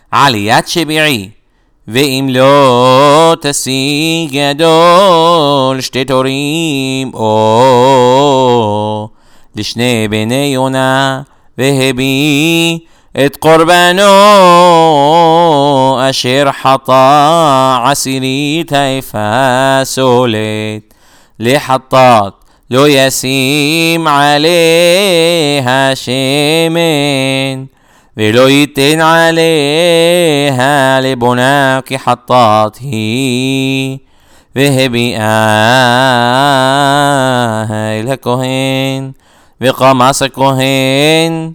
עליית שביעי. ואם לא תשיג גדול שתי תורים או לשני בני יונה והביא את קורבנו אשר חטא עשירית האפה סולת לחטאת לא ישים עליה שמן ולא ייתן עליה לבונה כי חטאת היא והביאה אל הכהן וקמס הכהן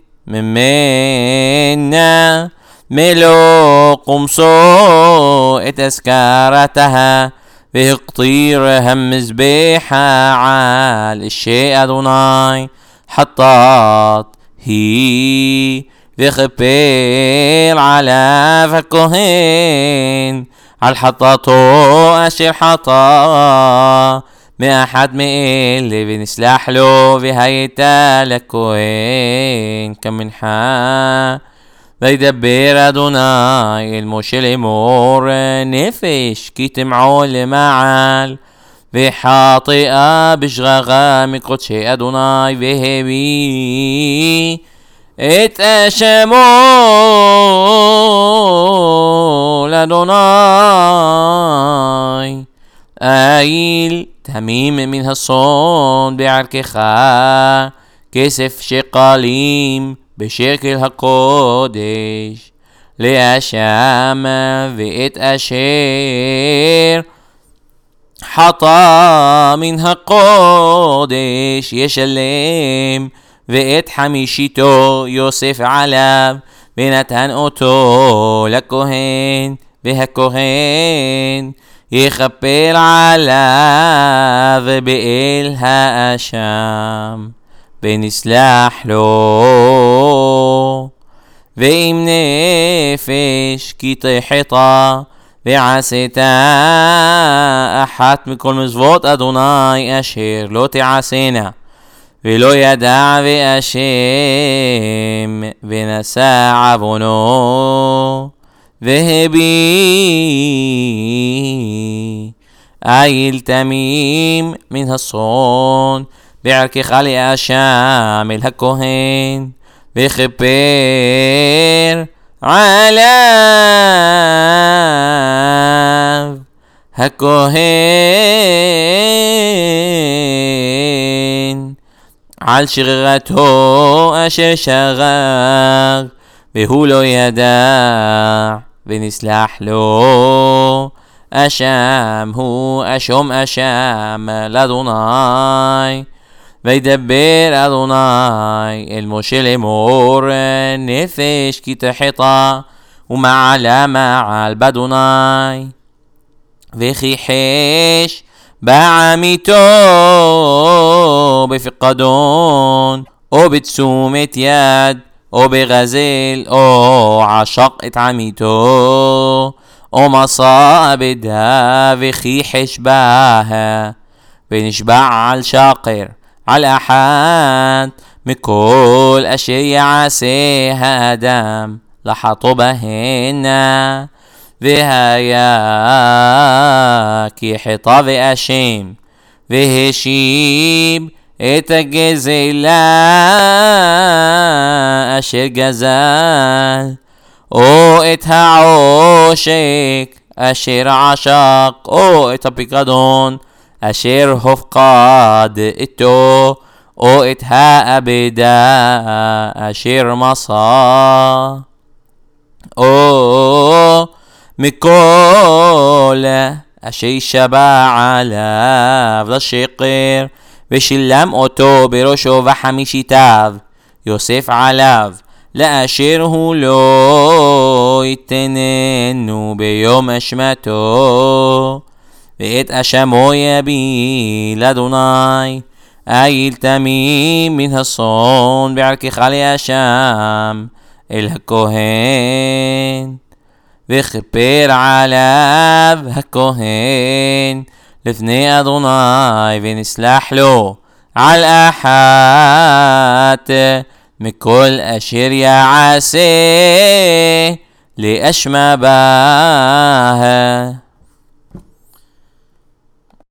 ממנה מלוא קומסו את אזכרתה והקטיר המזבח על אישי אדוני חטאת היא וכפר עליו הכהן על חטאתו אשר חטא מאחד מאלה ונסלח לו והייתה לכהן כמנחה. וידבר אדוני אל משה לאמור נפש כי תמעול למעל וחטאה בשגגה מקודשי אדוני והביא את אשמו לאדוני איל תמים מן הסון בערכך כסף שקלים בשקל הקודש לאשם ואת אשר חטא מן הקודש ישלם ואת חמישיתו יוסף עליו ונתן אותו לכהן והכהן יכפר עליו באל האשם ונסלח לו. ואם נפש כי תחטא ועשית אחת מכל מזוות אדוני אשר לא תעשינה ולא ידע ואשם ונשא עוונו והביא איל תמים מן הסון בערכך לאשם אל הכהן וכפר עליו הכהן על שרירתו אשר שרר והוא לא ידע ונסלח לו. אשם הוא אשום אשם לאדוני. וידבר אדוני אל משה לאמור נפש כי תחטא ומעלה מעל באדוני וכיחש בעמיתו בפקדון או בתשומת יד או בגזל או עשק את עמיתו או מסע בדה וכיחש בה ונשבע על שקר על אחד מכל אשר יעשה האדם לחטוא בהנה והיה כי חטא ואשם והשיב את הגזלה אשר גזל או את העושק אשר עשק או את הפיקדון אשר הופקד איתו או את האבדה אשר מסע או מכל אשר שבע עליו לשקר ושילם אותו בראשו וחמישיתיו יוסף עליו לאשר הוא לא יתננו ביום אשמתו ואת אשמו יביא לאדוני איל תמים מן הסון בערכך לאשם אל הכהן וכפר עליו הכהן לפני אדוני ונסלח לו על אחת מכל אשר יעשה لأشمباها